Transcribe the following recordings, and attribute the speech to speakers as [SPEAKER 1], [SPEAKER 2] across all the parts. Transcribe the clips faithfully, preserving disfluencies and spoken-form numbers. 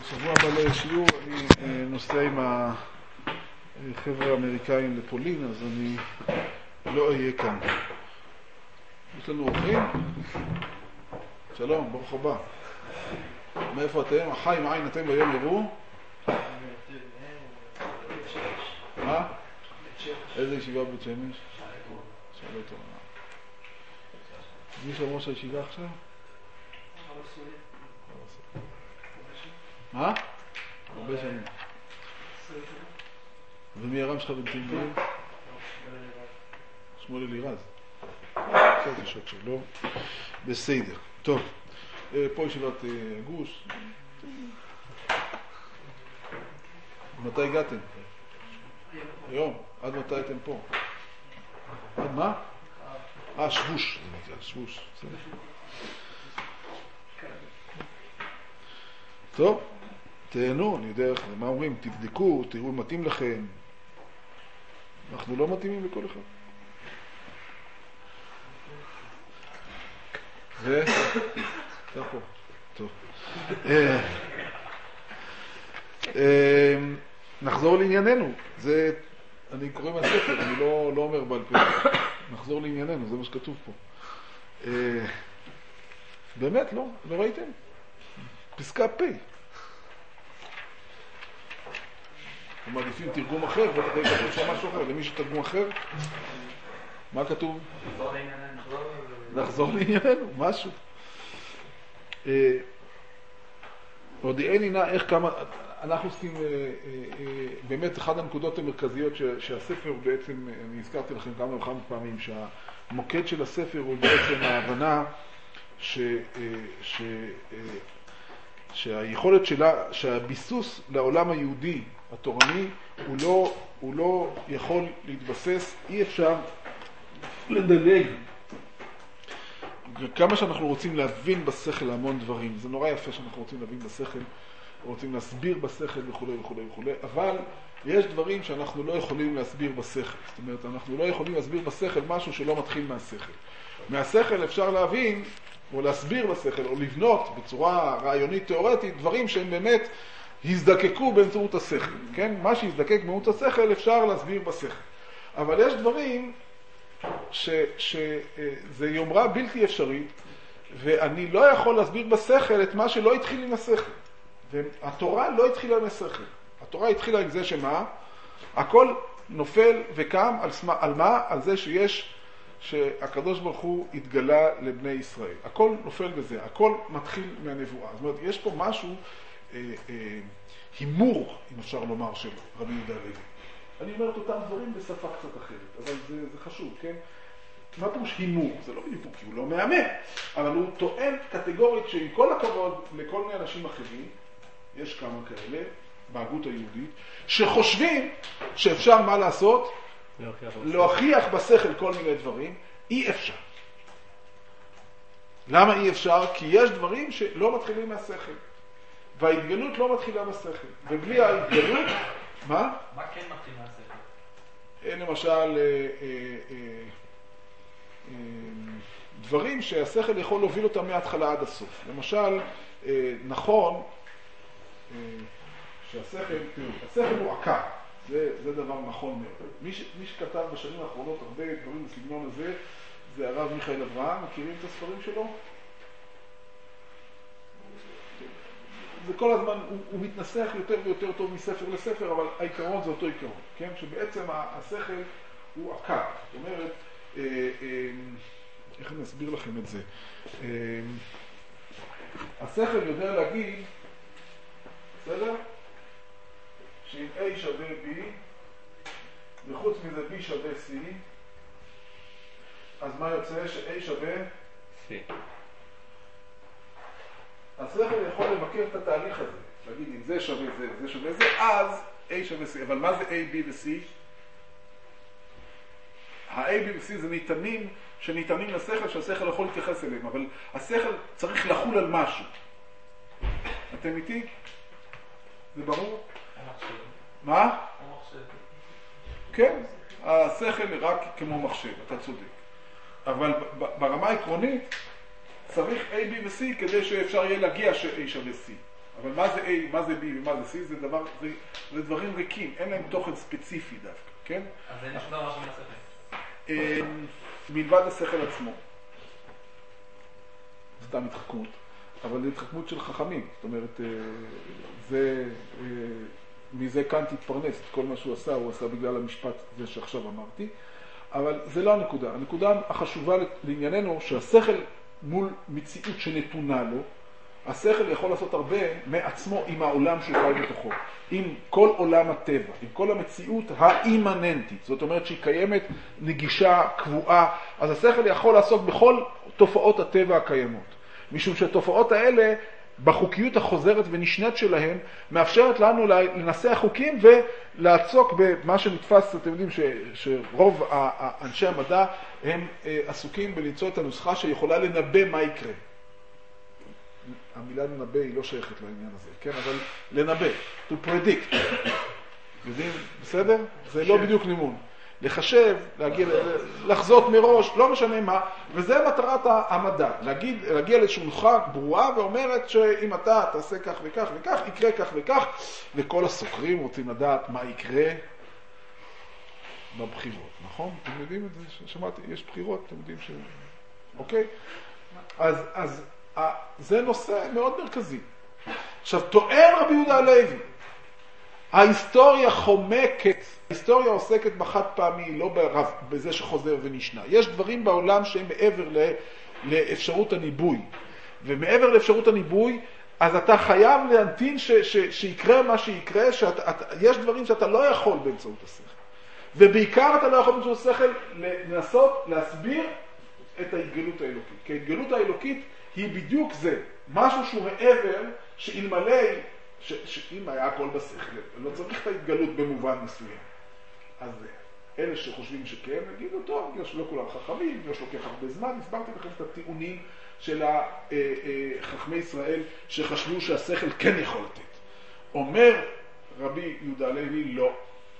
[SPEAKER 1] שבוע הבא לשיעור אני נוסע עם החבר'ה האמריקאים לפולין, אז אני לא אהיה כאן. יש לנו אורחים? שלום, ברוך הבא. מאיפה אתם? החיים עין אתם ביום יראו? מה? איזה ישיבה בבית שמש? שאלה טובה. מי שם ראש הישיבה עכשיו? מה? הרבה שנים. ומי הרם שלך בנתינים? שמואל אלירז. קצת השעות שלו. בסדר. טוב. פה ישיבת גוש. מתי הגעתם? היום. עד מתי אתם פה? עד מה? אה, שבוש. שבוש. טוב. תהנו, אני יודע מה אומרים, תבדקו, תראו מתאים לכם. אנחנו לא מתאימים לכל אחד. ו... אתה פה. טוב. נחזור לענייננו. זה, אני קורא מהספר, אני לא, לא אומר בעל פה. נחזור לענייננו, זה מה שכתוב פה. באמת, לא? לא ראיתם? פסקה פה. הם מעדיפים תרגום אחר, ואתה כתוב שם משהו אחר. למי שתרגום אחר, מה כתוב? נחזור לענייננו. נחזור לענייננו, משהו. הודיעני נא איך כמה, אנחנו עוסקים, באמת אחת הנקודות המרכזיות שהספר בעצם, אני הזכרתי לכם כמה וכמה פעמים, שהמוקד של הספר הוא בעצם ההבנה ש... ש... שהיכולת שלה, שהביסוס לעולם היהודי התורני הוא לא, הוא לא יכול להתבסס, אי אפשר לדלג. כמה שאנחנו רוצים להבין בשכל המון דברים, זה נורא יפה שאנחנו רוצים להבין בשכל, רוצים להסביר בשכל וכו' וכו' וכו', אבל יש דברים שאנחנו לא יכולים להסביר בשכל. זאת אומרת, אנחנו לא יכולים להסביר בשכל משהו שלא מתחיל מהשכל. מהשכל אפשר להבין או להסביר בשכל, או לבנות בצורה רעיונית תיאורטית, דברים שהם באמת הזדקקו באמצעות השכל. כן? מה שהזדקק באמצעות השכל אפשר להסביר בשכל. אבל יש דברים שזה יומרה בלתי אפשרית, ואני לא יכול להסביר בשכל את מה שלא התחיל עם השכל. והתורה לא התחילה עם השכל. התורה התחילה עם זה שמה? הכל נופל וקם על, סמה, על מה? על זה שיש שהקדוש ברוך הוא התגלה לבני ישראל. הכל נופל בזה, הכל מתחיל מהנבואה. זאת אומרת, יש פה משהו, אה, אה, הימור, אם אפשר לומר, של רבי יהודה הלוי. אני אומר את אותם דברים בשפה קצת אחרת, אבל זה, זה חשוב, כן? מה פירוש הימור? זה לא הימור, כי הוא לא מאמן, אבל הוא טוען קטגורית שעם כל הכבוד לכל מיני אנשים אחרים, יש כמה כאלה, בהגות היהודית, שחושבים שאפשר מה לעשות? להוכיח בשכל כל מיני דברים, אי אפשר. למה אי אפשר? כי יש דברים שלא מתחילים מהשכל. וההתגלות לא מתחילה בשכל. ובלי ההתגלות, מה?
[SPEAKER 2] מה כן מתחיל מהשכל?
[SPEAKER 1] למשל, אה, אה, אה, דברים שהשכל יכול להוביל אותם מההתחלה עד הסוף. למשל, אה, נכון, אה, שהשכל, תראו, השכל הוא עקר. זה, זה דבר נכון מאוד. מי, ש, מי שכתב בשנים האחרונות הרבה דברים בסגנון הזה, זה הרב מיכאל אברהם. מכירים את הספרים שלו? זה כל הזמן, הוא, הוא מתנסח יותר ויותר טוב מספר לספר, אבל העיקרון זה אותו עיקרון, כן? שבעצם השכל הוא עקר. זאת אומרת, אה, אה, איך אני אסביר לכם את זה? אה, השכל יודע להגיד, בסדר? שאם A שווה B, וחוץ מזה B שווה C, אז מה יוצא? ש-A שווה C. השכל יכול לבקר את התהליך הזה, להגיד אם זה שווה זה וזה שווה זה, אז A שווה C. אבל מה זה A, B ו-C? ה-A, B ו-C זה ניתנים שניתנים לשכל, שהשכל יכול להתייחס אליהם, אבל השכל צריך לחול על משהו. אתם איתי? זה ברור? מה?
[SPEAKER 2] המחשב.
[SPEAKER 1] כן, השכל רק כמו מחשב, אתה צודק. אבל ברמה העקרונית צריך A, B ו-C כדי שאפשר יהיה להגיע ש-A שווה C. אבל מה זה A, מה זה B ומה זה C, זה דבר, זה, זה דברים ריקים, אין להם תוכן ספציפי דווקא, כן?
[SPEAKER 2] אז אין שום דבר שמנסה.
[SPEAKER 1] מלבד השכל עצמו. סתם התחכמות, אבל זה התחכמות של חכמים, זאת אומרת, זה, מזה קאנט התפרנס, את כל מה שהוא עשה, הוא עשה בגלל המשפט הזה שעכשיו אמרתי, אבל זה לא הנקודה. הנקודה החשובה לענייננו, שהשכל מול מציאות שנתונה לו, השכל יכול לעשות הרבה מעצמו עם העולם שהוא חי בתוכו, עם כל עולם הטבע, עם כל המציאות האימננטית, זאת אומרת שהיא קיימת נגישה, קבועה, אז השכל יכול לעסוק בכל תופעות הטבע הקיימות, משום שהתופעות האלה, בחוקיות החוזרת ונשנית שלהם, מאפשרת לנו לנסח חוקים ולעסוק במה שנתפס, אתם יודעים ש, שרוב אנשי המדע הם עסוקים בלמצוא את הנוסחה שיכולה לנבא מה יקרה. המילה לנבא היא לא שייכת לעניין הזה, כן? אבל לנבא, to predict. יודעים? בסדר? זה לא בדיוק נימון. לחשב, להגיע, לחזות מראש, לא משנה מה, וזה מטרת המדע. להגיד, להגיע לאיזושהי נוסחה ברורה ואומרת שאם אתה תעשה כך וכך וכך, יקרה כך וכך, וכל הסוקרים רוצים לדעת מה יקרה בבחירות, נכון? אתם יודעים את זה? שמעתי, יש בחירות, אתם יודעים ש... אוקיי? אז, אז, זה נושא מאוד מרכזי. עכשיו, טוען רבי יהודה הלוי, ההיסטוריה חומקת, ההיסטוריה עוסקת בחד פעמי, לא ברב, בזה שחוזר ונשנה. יש דברים בעולם שהם מעבר ל, לאפשרות הניבוי. ומעבר לאפשרות הניבוי, אז אתה חייב להנתין ש, ש, שיקרה מה שיקרה, שיש דברים שאתה לא יכול באמצעות השכל. ובעיקר אתה לא יכול באמצעות השכל לנסות להסביר את ההתגלות האלוקית. כי ההתגלות האלוקית היא בדיוק זה, משהו שהוא מעבר שאלמלא, ש, שאם היה הכל בשכל, לא צריך את ההתגלות במובן מסוים. אז אלה שחושבים שכן, יגידו, טוב, בגלל שלא כולם חכמים, בגלל שלוקח הרבה זמן, הסברתי לכם את הטיעונים של חכמי ישראל שחשבו שהשכל כן יכול לתת. אומר רבי יהודה הלוי, לא.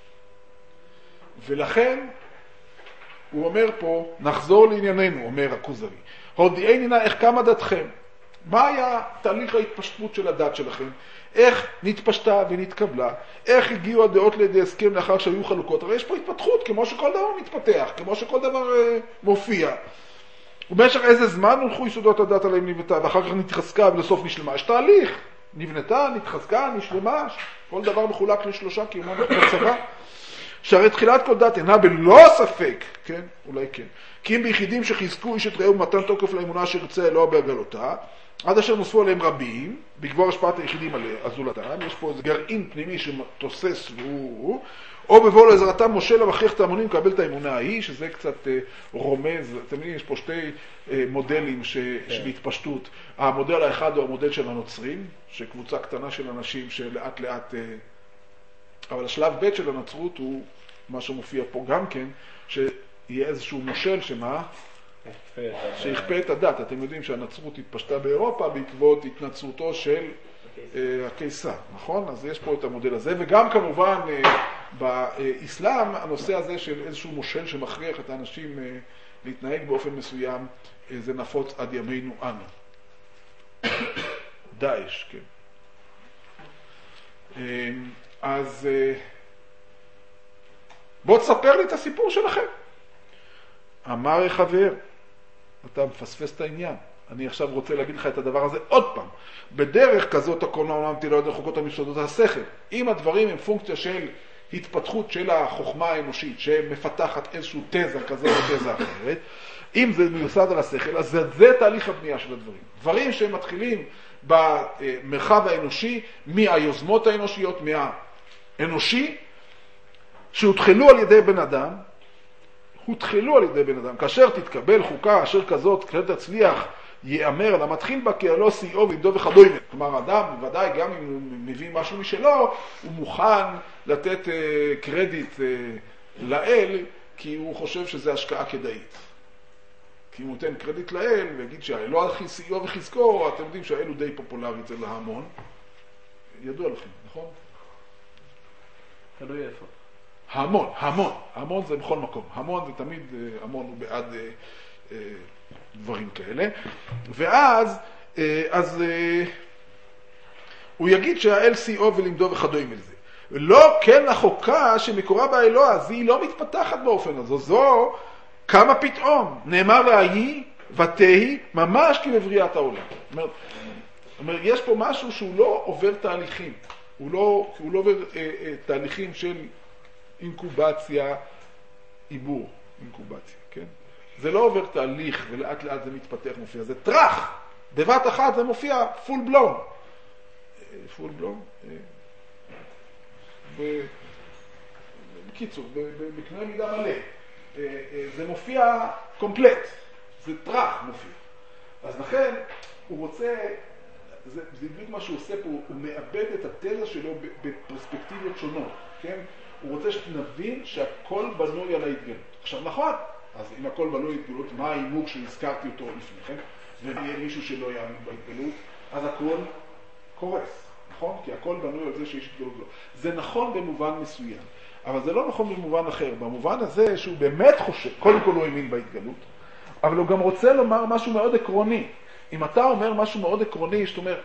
[SPEAKER 1] ולכן, הוא אומר פה, נחזור לענייננו, אומר הכוזרי. הודיעני נא איך קמה דתכם. מה היה תהליך ההתפשטות של הדת שלכם? איך נתפשטה ונתקבלה? איך הגיעו הדעות לידי הסכם לאחר שהיו חלוקות? הרי יש פה התפתחות, כמו שכל דבר מתפתח, כמו שכל דבר אה, מופיע. ובמשך איזה זמן הולכו יסודות הדת עליהם נבנתה, ואחר כך נתחזקה ולסוף נשלמה. יש תהליך. נבנתה, נתחזקה, נשלמה. כל דבר מחולק לשלושה, כי הוא בצבא. שהרי תחילת כל דת אינה בלא ספק, כן? אולי כן. כי אם ביחידים שחיזקו איש את רעהו ומתן תוקף לאמונה שירצה אלוה בהגלותה, עד אשר נוספו עליהם רבים, בגבור השפעת היחידים על הזולתם, יש פה איזה גרעין פנימי שמתוסס והוא, או בבוא לעזרתם משה למכריח את ההמונים לקבל את האמונה ההיא, שזה קצת אה, רומז, אתם יודעים, יש פה שתי אה, מודלים ש, yeah. של התפשטות. המודל האחד הוא המודל של הנוצרים, שקבוצה קטנה של אנשים שלאט לאט... אה, אבל השלב ב' של הנצרות הוא מה שמופיע פה גם כן, שיהיה איזשהו מושל שמה? שיכפה את הדת. אתם יודעים שהנצרות התפשטה באירופה בעקבות התנצרותו של הקיסר, נכון? אז יש פה את המודל הזה, וגם כמובן באסלאם הנושא הזה של איזשהו מושל שמכריח את האנשים להתנהג באופן מסוים, זה נפוץ עד ימינו אנו. דאעש, כן. אז בוא תספר לי את הסיפור שלכם. אמר חבר, אתה מפספס את העניין. אני עכשיו רוצה להגיד לך את הדבר הזה עוד פעם. בדרך כזאת הכל העולם תלא יודע חוקות המשודות השכל. אם הדברים הם פונקציה של התפתחות של החוכמה האנושית, שמפתחת איזשהו תזה כזה או תזה אחרת, אם זה מיוסד על השכל, אז זה, זה תהליך הבנייה של הדברים. דברים שהם מתחילים במרחב האנושי, מהיוזמות האנושיות, מהאנושי, שהותחלו על ידי בן אדם, הותחלו על ידי בן אדם. כאשר תתקבל חוקה אשר כזאת, כאשר תצליח, יאמר על המתחיל בה, כי לא שיאו וידו וכדומה. כלומר, אדם, בוודאי, גם אם הוא מביא משהו משלו, הוא מוכן לתת uh, קרדיט uh, לאל, כי הוא חושב שזה השקעה כדאית. כי אם הוא נותן קרדיט לאל, ויגיד שהאלו על שיאו וחזקו, אתם יודעים שהאל הוא די פופולרי אצל ההמון. ידוע לכם, נכון?
[SPEAKER 2] תלוי איפה.
[SPEAKER 1] המון, המון. המון זה בכל מקום. המון זה תמיד, המון הוא בעד אה, אה, דברים כאלה. ואז, אה, אז, אה, הוא יגיד שהאל שיאו ולמדו וכדומה לזה. לא כן החוקה שמקורה באלוה, אז היא לא מתפתחת באופן הזה. זו כמה פתאום. נאמר לה היא ותהי ממש כבבריאת העולם. זאת אומרת, אומר, יש פה משהו שהוא לא עובר תהליכים. הוא לא, הוא לא עובר אה, אה, תהליכים של אינקובציה, עיבור, אינקובציה, כן? זה לא עובר תהליך ולאט לאט זה מתפתח מופיע. זה טרח. בבת אחת זה מופיע פול בלום. פול בלום? בקיצור, בקנה מידה מלא. זה מופיע קומפלט. זה טרח מופיע. אז לכן הוא רוצה, זה, זה בדיוק מה שהוא עושה פה, הוא מאבד את התזה שלו בפרספקטיבות שונות, כן? הוא רוצה שנבין שהכל בנוי על ההתגלות. עכשיו נכון, אז אם הכל בנוי התגלות, מה האימוק שהזכרתי אותו לפני כן? ויהיה מישהו שלא יאמין בהתגלות, אז הכל קורס, נכון? כי הכל בנוי על זה שיש התגלות לא. זה נכון במובן מסוים, אבל זה לא נכון במובן אחר. במובן הזה שהוא באמת חושב, קודם כל הוא האמין בהתגלות, אבל הוא גם רוצה לומר משהו מאוד עקרוני. אם אתה אומר משהו מאוד עקרוני, זאת אומרת,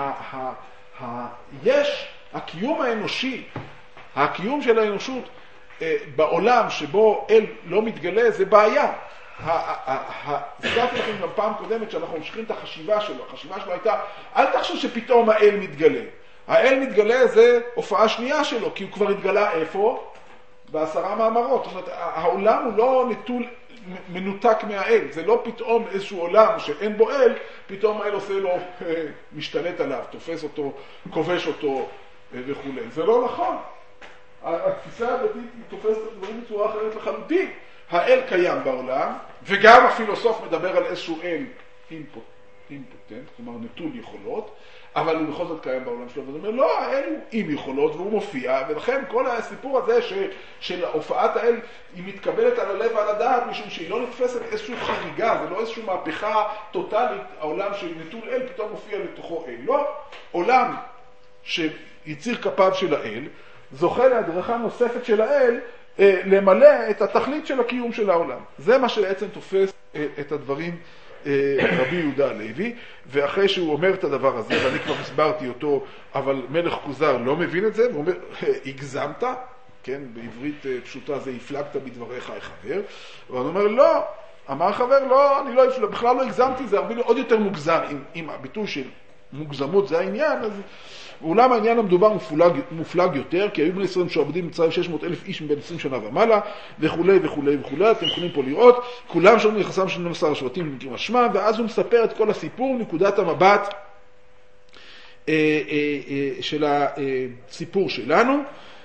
[SPEAKER 1] יש הקיום האנושי, הקיום של האנושות בעולם שבו אל לא מתגלה, זה בעיה. הזכרתי לכם גם פעם קודמת שאנחנו ממשיכים את החשיבה שלו. החשיבה שלו הייתה, אל תחשוב שפתאום האל מתגלה. האל מתגלה זה הופעה שנייה שלו, כי הוא כבר התגלה איפה? בעשרה מאמרות. זאת אומרת, העולם הוא לא נטול, מנותק מהאל. זה לא פתאום איזשהו עולם שאין בו אל, פתאום האל עושה לו, משתלט עליו, תופס אותו, כובש אותו וכו'. זה לא נכון. התפיסה הדתית היא תופסת את הדברים בצורה אחרת לחלוטין. האל קיים בעולם, וגם הפילוסוף מדבר על איזשהו אל אימפוטנט, כלומר נטול יכולות, אבל הוא בכל זאת קיים בעולם שלו, וזה אומר, לא, האל הוא עם יכולות והוא מופיע, ולכן כל הסיפור הזה ש, של הופעת האל היא מתקבלת על הלב ועל הדעת, משום שהיא לא נתפסת איזושהי חריגה, זה לא איזושהי מהפכה טוטלית, העולם של נטול אל פתאום מופיע לתוכו אל. לא, עולם שיציר כפיו של האל, זוכה להדרכה נוספת של האל, למלא את התכלית של הקיום של העולם. זה מה שבעצם תופס את הדברים רבי יהודה הלוי, ואחרי שהוא אומר את הדבר הזה, ואני כבר הסברתי אותו, אבל מלך כוזר לא מבין את זה, הוא אומר, הגזמת, כן, בעברית פשוטה זה הפלגת בדבריך החבר, ואני אומר, לא, אמר חבר, לא, אני לא, בכלל לא הגזמתי, זה הרבה עוד יותר מוגזם, אם, אם הביטוי של מוגזמות זה העניין, אז ואולם העניין המדובר מופלג, מופלג יותר, כי היו בני ישראל שעובדים במצרים שש מאות אלף איש מבין עשרים שנה ומעלה, וכו' וכו' וכו'. אתם יכולים פה לראות, כולם שומעים יחסם של שנים עשר השבטים במקרים השמע, ואז הוא מספר את כל הסיפור, נקודת המבט אה, אה, אה, של הסיפור שלנו,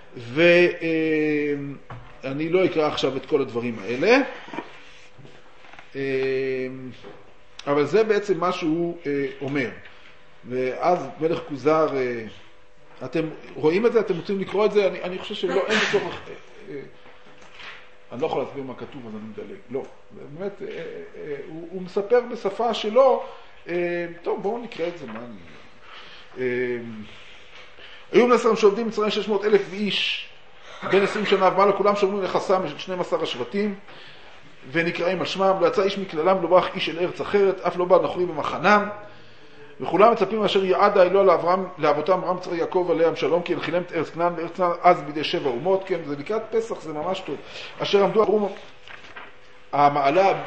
[SPEAKER 1] ואני לא אקרא עכשיו את כל הדברים האלה, אה, אבל זה בעצם מה שהוא אה, אומר. ואז מלך כוזר, אתם רואים את זה? אתם רוצים לקרוא את זה? אני, אני חושב שלא, אין צורך, אני לא יכול להסביר מה כתוב, אז אני מדלג. לא, באמת, הוא, הוא מספר בשפה שלו, טוב, בואו נקרא את זה, מה אני... היו בני ישראל שעובדים במצרים שש מאות אלף איש, בין עשרים שנה ומעלה, כולם שומרים יחסם של שנים עשר השבטים, ונקראים על שמם, לא יצא איש מכללם, לא ברח איש אל ארץ אחרת, אף לא בא נוכרי במחנם, וכולם מצפים אשר יעד האלוה לאברהם, לאבותם אברהם צר יעקב עליהם שלום, כי הנחילם את ארץ כנען, וארץ כנען אז בידי שבע אומות, כן, זה לקראת פסח, זה ממש טוב. אשר עמדו עברו המעלה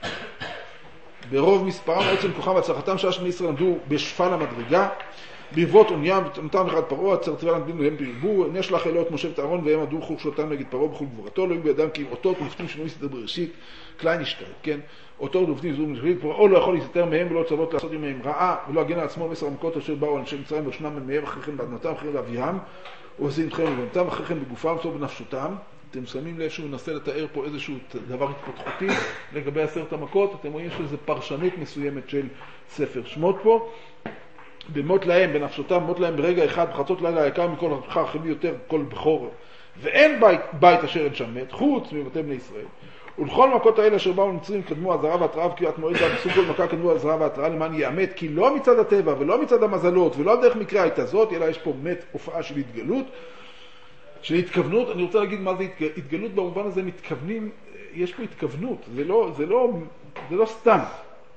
[SPEAKER 1] ברוב מספרם, בעצם כוחם והצלחתם, שעה שני ישראל עמדו בשפל המדרגה, בעקבות עוניים ונתן אחד פרעה, צרצבה לנביאים להם ברבו, הנה שלח אלוה את משה ואת אהרון, והם עמדו בכל שלותם נגד פרעה בכל גבורתו, לא היו בידם כי אותות מופתים שנוי סדר בראשית, קליין השתרת, כן? אותות מופתים זו נשאלית, פרעה לא יכול להסתתר מהם ולא צוות לעשות עמהם רעה, ולא הגן על עצמו מסר המכות אשר באו אנשי מצרים ושנם מהם אחרי כן באדמתם, אחרי לאביהם, ועושים אתכם ובנתם, אחרי כן בגופם, צור בנפשותם. אתם שמים לב שהוא מנסה לתאר פה איזשהו דבר התפתחותי לגבי עשרת המכות. אתם רואים שזה פרשנות מסוימת של ספר שמות פה. במות להם, בנפשותם, מות להם ברגע אחד, בחצות לילה היקר מכל הבחר, חמי יותר, כל בכור. ואין בית, בית אשר אין שם מת, חוץ מבתי בני ישראל. ולכל מכות האלה אשר באו נצרים, קדמו הזרה והתראה וקריאת מועד, ועשו כל מכה קדמו הזרה והתראה למען יאמת, כי לא מצד הטבע ולא מצד המזלות ולא דרך מקרה הייתה זאת, אלא יש פה באמת הופעה של התגלות, של התכוונות. אני רוצה להגיד מה זה התגלות במובן הזה, מתכוונים, יש פה התכוונות, זה לא, זה לא, זה לא סתם.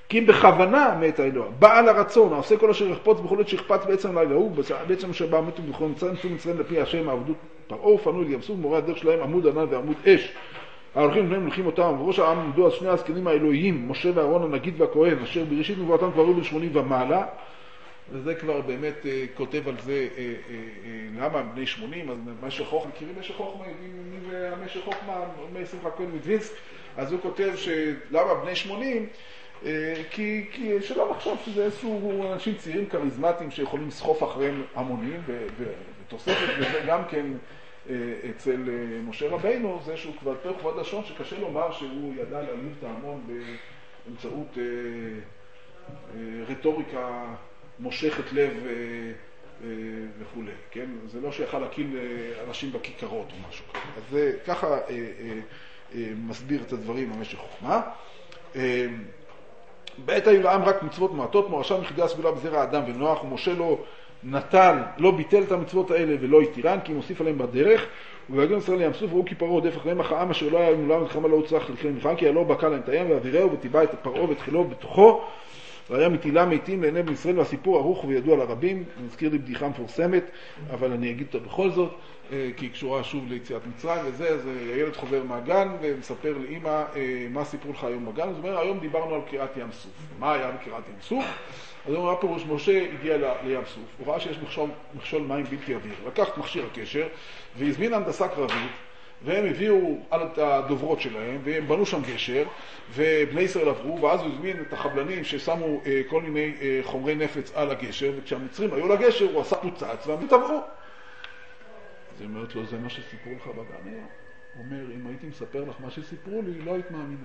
[SPEAKER 1] כי אם בכוונה מת האלוה, בעל הרצון, העושה כל אשר יחפוץ בכל עת שיחפץ בעצם לילה הוא, בעצם אשר בא מתו בכל מצרים, נצאו מצרים לפי השם העבדות פרעה, ופנו אל ים סוף, מורה הדרך שלהם עמוד ענן ועמוד אש. ההולכים לפניהם מלכים אותם, ובראש העם עמדו אז שני הזקנים האלוהיים, משה ואהרון הנגיד והכהן, אשר בראשית נבואתם כבר היו בן שמונים ומעלה, וזה כבר באמת uh, כותב על זה uh, uh, uh, למה בני שמונים, אז משך חוכמה, מכירים משך חוכמה, מי והמשך חוכמה, אומר שמחה כהן מדווינסק, אז הוא כותב שלמה בני שמונים, uh, כי, כי שלא לחשוב שזה איזשהו אנשים צעירים כריזמטיים שיכולים לסחוף אחריהם המונים, ותוספת וזה גם כן uh, אצל uh, משה רבינו, זה שהוא כבר יותר כבוד לשון, שקשה לומר שהוא ידע להעליב את ההמון באמצעות uh, uh, רטוריקה, מושכת לב אה, אה, וכו', כן? זה לא שיכל להקיל אה, אנשים בכיכרות או משהו כזה. אז זה ככה אה, אה, אה, מסביר את הדברים במשך חוכמה. אה, בעת היו לעם רק מצוות מעטות, מורשה מחידה סגולה בזרע האדם ונוח, ומשה לא נטל, לא ביטל את המצוות האלה ולא התירן, כי מוסיף עליהם בדרך, ובהגיעו ישראל לים סוף, ראו כי פרעה רודף אחריהם, אך העם אשר לא היה מולם מלחמה לא הוצרך לכלי מלחמה, כי הלא בקע להם את הים ואווירהו וטיבע את פרעה ואת חילו בתוכו, והיה מטילה מתים לעיני בני ישראל, והסיפור ארוך וידוע לרבים. אני מזכיר לי בדיחה מפורסמת, אבל אני אגיד אותה בכל זאת, כי היא קשורה שוב ליציאת מצרים, וזה, אז הילד חוזר מהגן ומספר לאמא מה סיפרו לך היום בגן. אז הוא אומר, היום דיברנו על קריאת ים סוף. מה היה בקריאת ים סוף? אז הוא אומר, פירוש משה הגיע לים סוף, הוא ראה שיש מכשול, מכשול מים בלתי אוויר, לקח את מכשיר הקשר והזמין הנדסה קרבית, והם הביאו על את הדוברות שלהם, והם בנו שם גשר, ובני ישראל עברו, ואז הוא הזמין את החבלנים ששמו אה, כל מיני אה, חומרי נפץ על הגשר, וכשהמצרים היו לגשר, הוא עשה פוצץ, והם טבעו. אז היא אומרת לו, זה מה שסיפרו לך בגן היום. הוא אומר, אם הייתי מספר לך מה שסיפרו לי, לא היית מאמינה.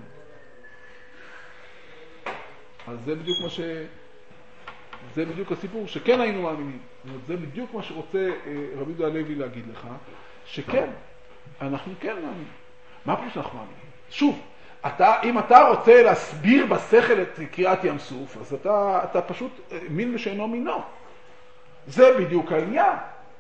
[SPEAKER 1] אז זה בדיוק מה ש... זה בדיוק הסיפור, שכן היינו מאמינים. זה בדיוק מה שרוצה אה, רבי יהודה הלוי להגיד לך, שכן. אנחנו כן מאמינים. מה פה שאנחנו מאמינים? שוב, אתה, אם אתה רוצה להסביר בשכל את קריאת ים סוף, אז אתה, אתה פשוט מין ושאינו מינו. זה בדיוק העניין.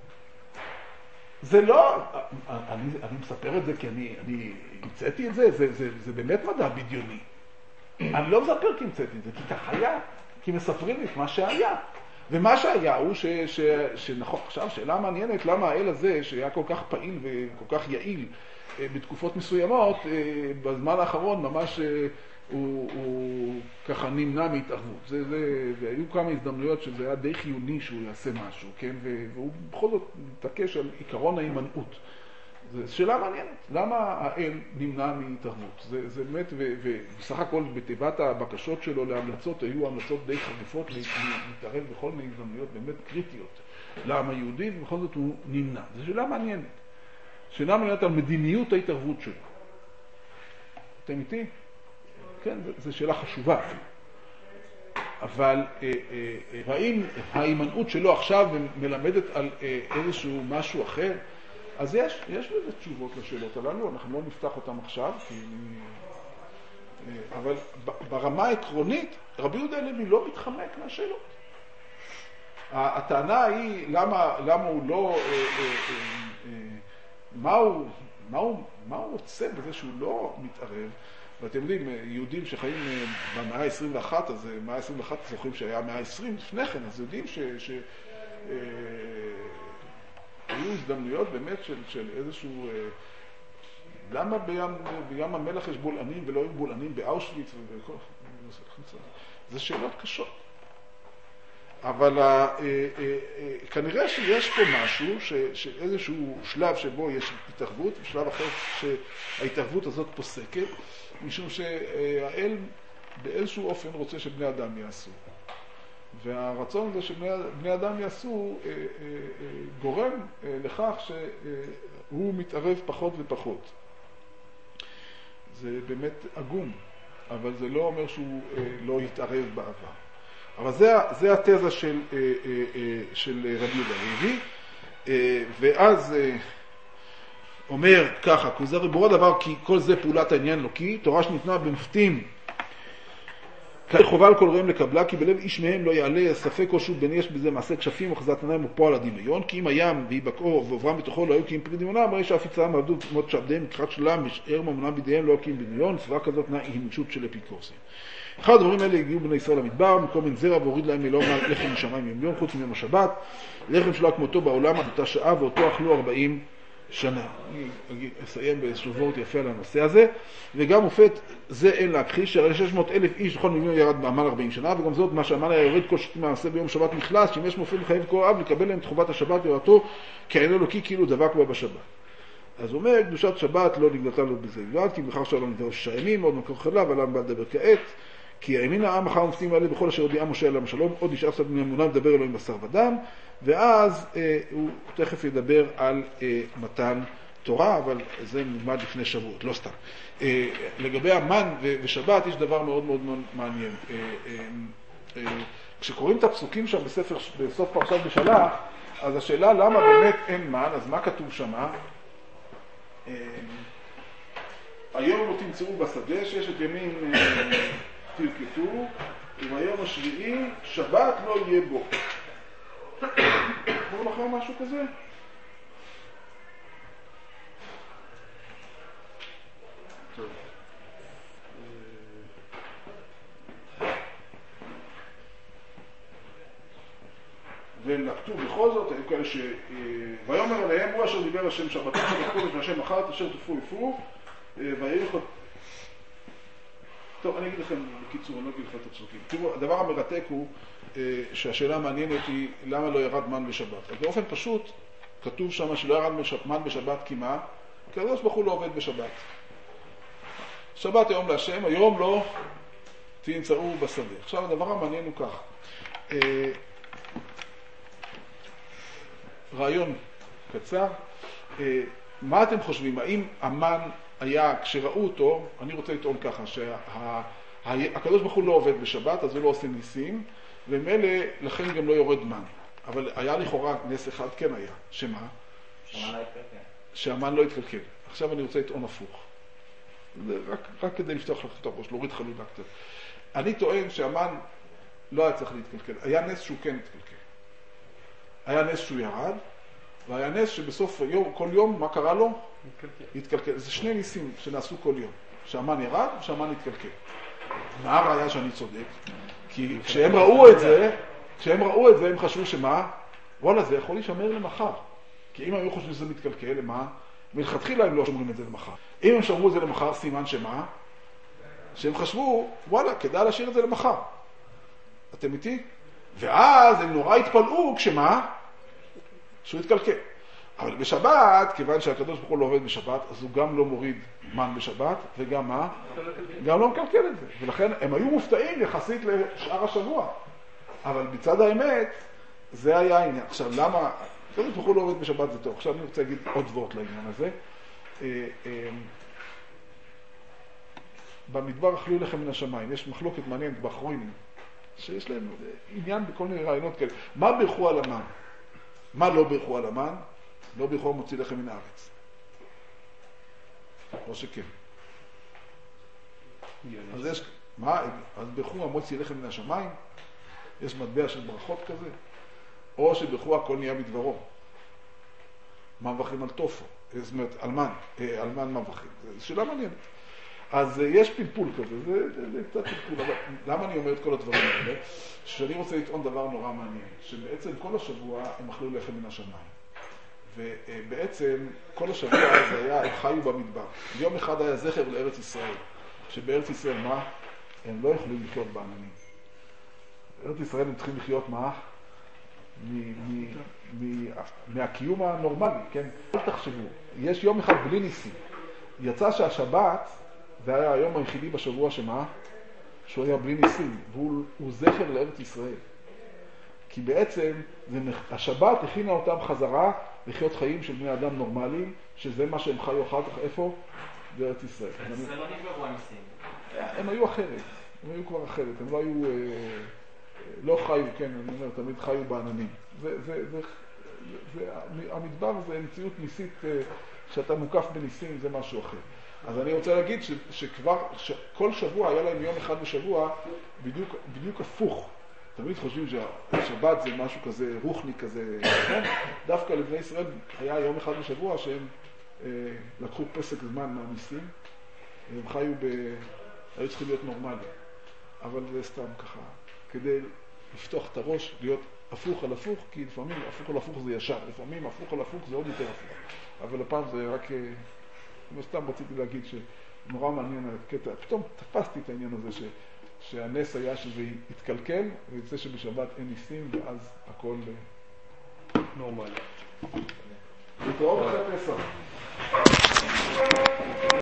[SPEAKER 1] זה לא... אני, אני מספר את זה כי אני, אני המצאתי את זה, זה, זה, זה באמת מדע בדיוני. אני לא מספר כי המצאתי את זה, כי כך היה. כי מספרים לי את מה שהיה. ומה שהיה הוא ש, ש, שנכון, עכשיו שאלה מעניינת, למה האל הזה שהיה כל כך פעיל וכל כך יעיל בתקופות מסוימות, בזמן האחרון ממש הוא, הוא ככה נמנע מהתערבות. זה, זה, והיו כמה הזדמנויות שזה היה די חיוני שהוא יעשה משהו, כן? והוא בכל זאת מתעקש על עיקרון ההימנעות. זו שאלה מעניינת. למה האל נמנע מהתערבות? זה, זה באמת, ובסך הכל בתיבת הבקשות שלו להמלצות היו המלצות די חריפות להתערב בכל מיני הזדמנויות באמת קריטיות לעם היהודי, ובכל זאת הוא נמנע. זו שאלה מעניינת. שאלה מעניינת על מדיניות ההתערבות שלו. אתם איתי? כן, זו שאלה חשובה. אבל אה, אה, האם ההימנעות שלו עכשיו מלמדת על אה, איזשהו משהו אחר? אז יש, יש בזה תשובות לשאלות הללו, אנחנו לא נפתח אותן עכשיו, כי... אבל ברמה העקרונית, רבי יהודה הלוי לא מתחמק מהשאלות. הטענה היא למה, למה הוא לא... מה הוא, מה הוא, מה הוא רוצה בזה שהוא לא מתערב? ואתם יודעים, יהודים שחיים במאה ה-עשרים ואחת, אז במאה ה-עשרים ואחת זוכרים שהיה מאה ה-עשרים לפני כן, אז יודעים ש... ש היו הזדמנויות באמת של, של איזשהו... למה בים, בים המלח יש בולענים ולא היו בולענים באושוויץ וכל... זה שאלות קשות. אבל אה, אה, אה, כנראה שיש פה משהו, ש, שאיזשהו שלב שבו יש התערבות, ושלב אחר שההתערבות הזאת פוסקת, משום שהאל באיזשהו אופן רוצה שבני אדם יעשו. והרצון הזה שבני אדם יעשו אה, אה, אה, גורם אה, לכך שהוא מתערב פחות ופחות. זה באמת עגום, אבל זה לא אומר שהוא אה, לא יתערב בעבר. אבל זה, זה התזה של, אה, אה, אה, של רבי יהודה הלוי, אה, ואז אה, אומר ככה, כי זה ריבורו דבר כי כל זה פעולת העניין אלוקי, תורה שניתנה במפתים כאן חובה על כל רעיהם לקבלה, כי בלב איש מהם לא יעלה ספק או שוט בין יש בזה מעשה כשפים וחזת עיניים ופועל הדמיון, כי אם הים ויבקעו ועוברם בתוכו לא היו קיים פרי דמיונם, הרי שאפיצם עבדו מות שעבדיהם מתחת שלם ושאר ממונם בידיהם לא קיים בדמיון, סברה כזאת נעה הימשות של אפיקורסים. אחד הדברים האלה הגיעו בני ישראל למדבר, מקום בין זרע והוריד להם מלא לחם משמיים יום יום, חוץ מיום השבת, לחם שלא כמותו בעולם עד אותה שעה, ואותו אכלו ארבעים שנה. אני אסיים באיזשהו וורט יפה על הנושא הזה, וגם מופת זה אין להכחיש, שהרי שש מאות אלף איש לכל מיליון ירד בעמל ארבעים שנה, וגם זאת מה שהמן היה יורד כל שתי מעשה ביום שבת נכנס, שאם יש מופת מחייב כל אב לקבל להם את חובת השבת ואותו כעין אלוקי כאילו דבק בה בשבת. אז הוא אומר, קדושת שבת לא נגלתה לו בזה לבד, כי בכך שלא נדבר שישה ימים, עוד מקור חלב, עליו בא לדבר כעת, כי האמין העם אחר נפתים האלה בכל אשר הודיעה משה עליהם השלום, עוד נשאר קצת מן אמונה לדבר אלוהים בשר ודם, ואז אה, הוא תכף ידבר על אה, מתן תורה, אבל זה נלמד לפני שבועות, לא סתם. אה, לגבי המן ו- ושבת יש דבר מאוד מאוד מאוד מעניין. אה, אה, אה, כשקוראים את הפסוקים שם בספר, בסוף פרשת בשלח, אז השאלה למה באמת אין מן, אז מה כתוב שמה? אה, היום לא תמצאו בשדה, ששת ימים אה, תלקטו, וביום השביעי שבת לא יהיה בו. אמרו לכם משהו כזה? טוב. ולקטו בכל זאת, היו כאלה ש... ויאמר אליהם, הוא אשר דיבר השם שבתו, שבתו לפני השם אחת, אשר תפו יפו, ויריחו... טוב, אני אגיד לכם בקיצור, אני לא אגיד לכם את הפסוקים. תראו, הדבר המרתק הוא שהשאלה המעניינת היא למה לא ירד מן בשבת. אז באופן פשוט כתוב שם שלא ירד מן בשבת כי מה? כי הקדוש ברוך הוא לא עובד בשבת. שבת היום להשם, היום לא תמצאו בשדה. עכשיו הדבר המעניין הוא כך. רעיון קצר. מה אתם חושבים? האם המן היה, כשראו אותו, אני רוצה לטעון ככה, שהקדוש ברוך הוא לא עובד בשבת, אז הוא לא עושה ניסים, ומילא לכן גם לא יורד מן. אבל היה לכאורה נס אחד כן היה. שמה? שהמן לא יתקלקל. עכשיו אני רוצה לטעון הפוך. זה רק, רק כדי לפתוח לך את הראש, להוריד חלולה קצת. אני טוען שהמן לא היה צריך להתקלקל. היה נס שהוא כן התקלקל. היה נס שהוא ירד, והיה נס שבסוף היום, כל יום, מה קרה לו? התקלקל. התקלקל. זה שני ניסים שנעשו כל יום. שהמן ירד ושהמן התקלקל. מה הראיה שאני צודק? כי כשהם ראו את זה, כשהם ראו את זה, הם חשבו שמה? וואלה, זה יכול להישמר למחר. כי אם הם היו חושבים שזה מתקלקל, למה? מלכתחילה הם לא שומרים את זה למחר. אם הם שמרו את זה למחר, סימן שמה? שהם חשבו, וואלה, כדאי להשאיר את זה למחר. אתם איתי? ואז הם נורא התפלאו כשמה? שהוא התקלקל. אבל בשבת, כיוון שהקדוש ברוך הוא לא עובד בשבת, אז הוא גם לא מוריד מן בשבת, וגם מה? גם לא מקלקל את זה. ולכן הם היו מופתעים יחסית לשאר השבוע. אבל בצד האמת, זה היה העניין. עכשיו, למה? הקדוש ברוך הוא לא עובד בשבת, זה טוב. עכשיו אני רוצה להגיד עוד דברות לעניין הזה. במדבר אכלו לחם מן השמיים. יש מחלוקת מעניינת באחרונים, שיש להם עניין בכל מיני רעיונות כאלה. מה בירכו על המן? מה לא בירכו על המן? לא בירכו מוציא לחם מן הארץ. או שכן. אז יש, מה? אז בירכו המוציא לחם מן השמיים? יש מטבע של ברכות כזה? או שבירכו הכל נהיה מדברו. מה מברכים על טופו? זאת אומרת, על מן. על מן מה מברכים? זו שאלה מעניינת. אז יש פלפול כזה, זה, זה, זה קצת פלפול, אבל למה אני אומר את כל הדברים האלה? שאני רוצה לטעון דבר נורא מעניין, שבעצם כל השבוע הם אכלו לחם מן השמיים. ובעצם כל השבוע הזה היה, הם חיו במדבר. יום אחד היה זכר לארץ ישראל, שבארץ ישראל מה? הם לא יכולים לחיות בעננים. בארץ ישראל הם צריכים לחיות מה? מ- מ- מ- מהקיום הנורמלי, כן? אל תחשבו, יש יום אחד בלי ניסים. יצא שהשבת, זה היה היום היחידי בשבוע שמה? שהוא היה בלי ניסים, והוא זכר לארץ ישראל. כי בעצם זה, השבת הכינה אותם חזרה לחיות חיים של בני אדם נורמליים, שזה מה שהם חיו אחר כך, איפה? בארץ ישראל.
[SPEAKER 2] זה לא נגמרו הניסים.
[SPEAKER 1] הם היו אחרת, הם היו כבר אחרת, הם לא היו, לא חיו, כן, אני אומר, תמיד חיו בעננים. זה, זה, זה, זה, המדבר זה מציאות ניסית, שאתה מוקף בניסים, זה משהו אחר. אז אני רוצה להגיד ש, שכבר, שכל שבוע היה להם יום אחד בשבוע בדיוק, בדיוק הפוך. תמיד חושבים שהשבת זה משהו כזה רוחני כזה, כן? דווקא לבני ישראל היה יום אחד בשבוע שהם אה, לקחו פסק זמן מהניסים, הם חיו ב... היו צריכים להיות נורמליים. אבל זה סתם ככה, כדי לפתוח את הראש, להיות הפוך על הפוך, כי לפעמים הפוך על הפוך זה ישר, לפעמים הפוך על הפוך זה עוד יותר הפוך. אבל הפעם זה רק, כמו סתם רציתי להגיד שנורא מעניין הקטע, פתאום תפסתי את העניין הזה ש, שהנס היה שזה יתקלקל, ויצא שבשבת אין ניסים, ואז הכל נורמלי. להתראות אחרי פסח.